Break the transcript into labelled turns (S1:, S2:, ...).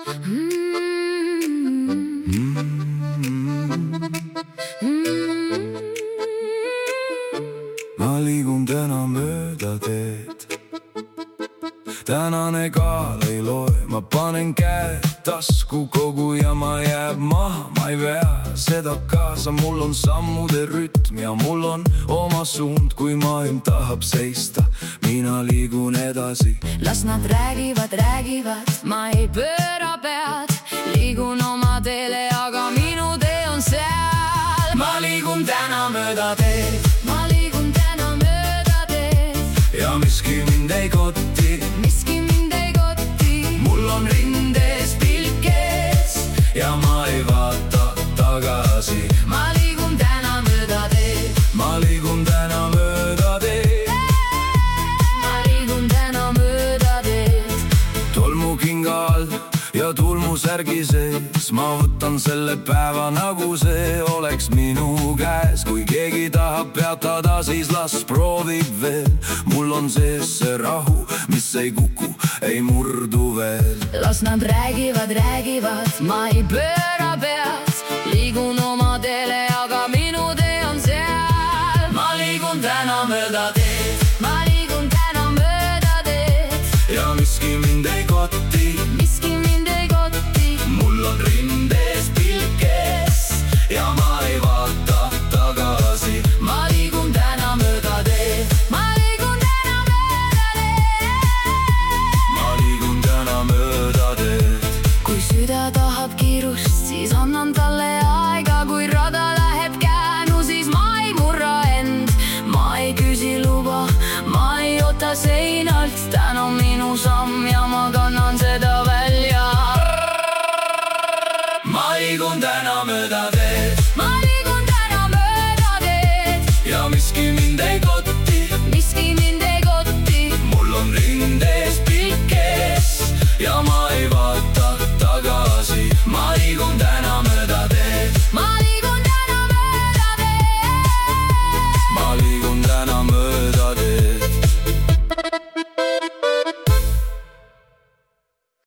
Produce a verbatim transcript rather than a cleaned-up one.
S1: Ma liigun täna mööda teed. Tänane kaal ei loe, ma panen käe tasku, kogu jama jääb maha, ma ei vea seda kaasa. Mul on sammude rütm ja mul on oma suund, kui maailm tahab seista, mina liigun edasi.
S2: Las nad räägivad, räägivad, ma ei pööra pead, liigun oma teele, aga minu tee on seal.
S1: Ma liigun täna mööda teed,
S2: ma liigun täna mööda teed
S1: ja miski mind ei kotti,
S2: miski mind ei kotti.
S1: mul on rindes pilk ees ja ma ei vaata tagasi.
S2: Ma liigun täna mööda teed,
S1: ma liigun täna mööda teed,
S2: ma liigun täna mööda teed.
S1: tolmukinga all ja tulmusärgi sees, ma võtan selle päeva nagu see oleks minu käes. Kui keegi tahab peatada, siis las proovib veel, mul on sees see rahu, mis ei kuku, ei murdu veel.
S2: Las nad räägivad, räägivad, ma ei pööra pead, liigun oma teele, aga minu tee on seal.
S1: Ma liigun täna mööda teed,
S2: ma liigun täna mööda teed
S1: ja miski mind ei kotti,
S2: miski mind ei kotti.
S1: mul on rindes pilk ees ja ma ei vaata tagasi.
S2: Ma liigun täna mööda teed, ma liigun täna mööda teed,
S1: ma liigun täna mööda teed.
S2: kui süda tahab kiirust, siis annan talle aega, kui rada läheb käänu, siis ma ei murra end, ma ei küsi luba, ma ei oota seinalt. Täna on minu samm ja ma kannan seda välja.
S1: Ma liigun täna mööda teed.